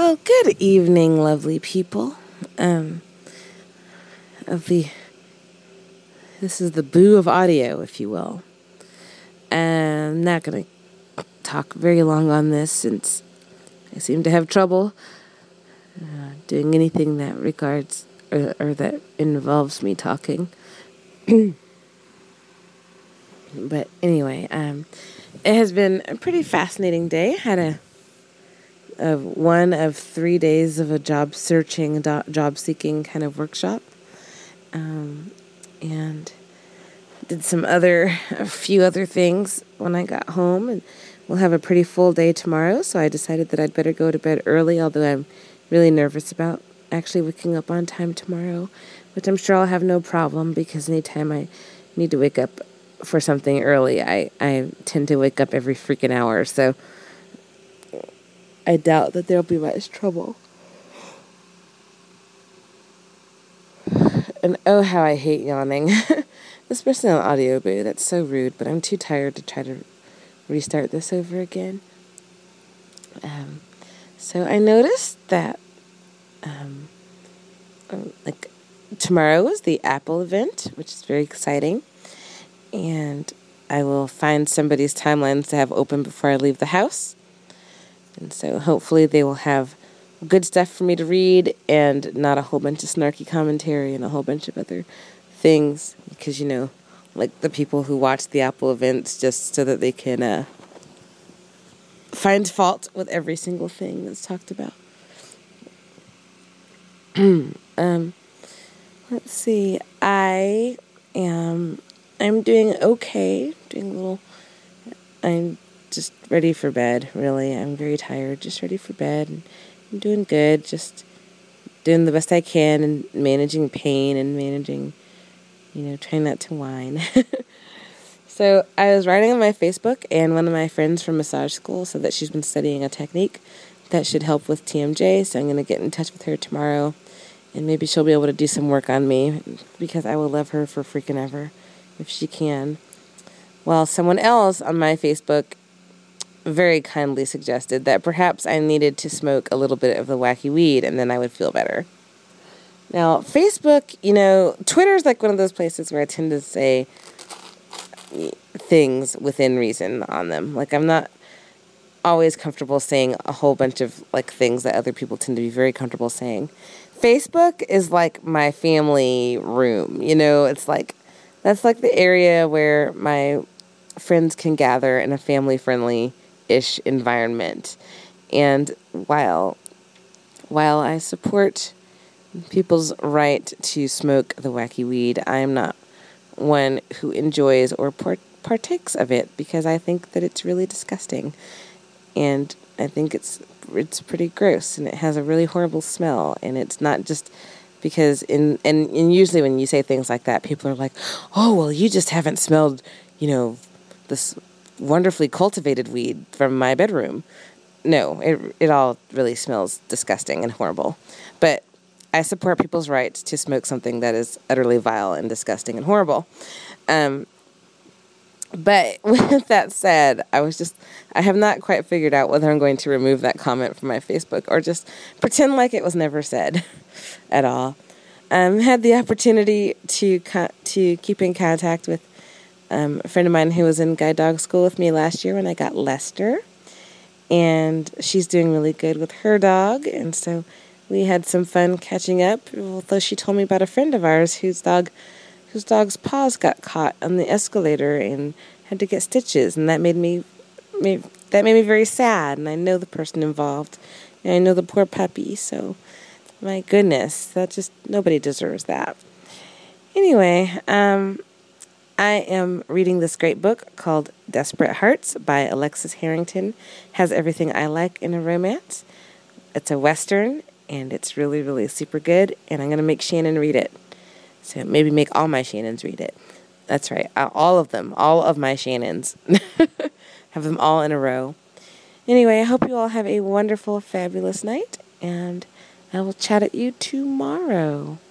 Well, good evening, lovely people. This is the boo of audio, if you will. I'm not going to talk very long on this since I seem to have trouble doing anything that regards or that involves me talking. But anyway, it has been a pretty fascinating day. I had one of 3 days of a job searching, job seeking kind of workshop, and did a few other things when I got home, and we'll have a pretty full day tomorrow, so I decided that I'd better go to bed early, although I'm really nervous about actually waking up on time tomorrow, which I'm sure I'll have no problem, because anytime I need to wake up for something early, I tend to wake up every freaking hour, so I doubt that there'll be much trouble. And oh, how I hate yawning. Especially on audio boo. That's so rude, but I'm too tired to try to restart this over again. So I noticed that tomorrow is the Apple event, which is very exciting. And I will find somebody's timelines to have open before I leave the house. And so hopefully they will have good stuff for me to read and not a whole bunch of snarky commentary and a whole bunch of other things. Because, like the people who watch the Apple events just so that they can find fault with every single thing that's talked about. Let's see. I'm doing okay. I'm just ready for bed, really. I'm very tired, just ready for bed. And I'm doing good, just doing the best I can and managing pain and managing, trying not to whine. So I was writing on my Facebook, and one of my friends from massage school said that she's been studying a technique that should help with TMJ, so I'm going to get in touch with her tomorrow, and maybe she'll be able to do some work on me, because I will love her for freaking ever if she can. Well, someone else on my Facebook very kindly suggested that perhaps I needed to smoke a little bit of the wacky weed and then I would feel better. Now, Facebook, Twitter's like one of those places where I tend to say things within reason on them. Like, I'm not always comfortable saying a whole bunch of things that other people tend to be very comfortable saying. Facebook is like my family room, it's like, that's like the area where my friends can gather in a family-friendly-ish environment. And while I support people's right to smoke the wacky weed, I am not one who enjoys or partakes of it, because I think that it's really disgusting. And I think it's pretty gross, and it has a really horrible smell, and it's not just because and usually when you say things like that, people are like, oh, well, you just haven't smelled, this wonderfully cultivated weed from my bedroom. No, it all really smells disgusting and horrible. But I support people's right to smoke something that is utterly vile and disgusting and horrible. But with that said, I have not quite figured out whether I'm going to remove that comment from my Facebook or just pretend like it was never said at all. Had the opportunity to keep in contact with a friend of mine who was in guide dog school with me last year when I got Lester. And she's doing really good with her dog. And so we had some fun catching up, although she told me about a friend of ours whose dog's paws got caught on the escalator and had to get stitches, and that made me very sad. And I know the person involved, and I know the poor puppy. So, my goodness, nobody deserves that. Anyway, I am reading this great book called Desperate Hearts by Alexis Harrington. Has everything I like in a romance. It's a Western, and it's really, really super good, and I'm going to make Shannon read it. So maybe make all my Shannons read it. That's right, all of them, all of my Shannons. Have them all in a row. Anyway, I hope you all have a wonderful, fabulous night, and I will chat at you tomorrow.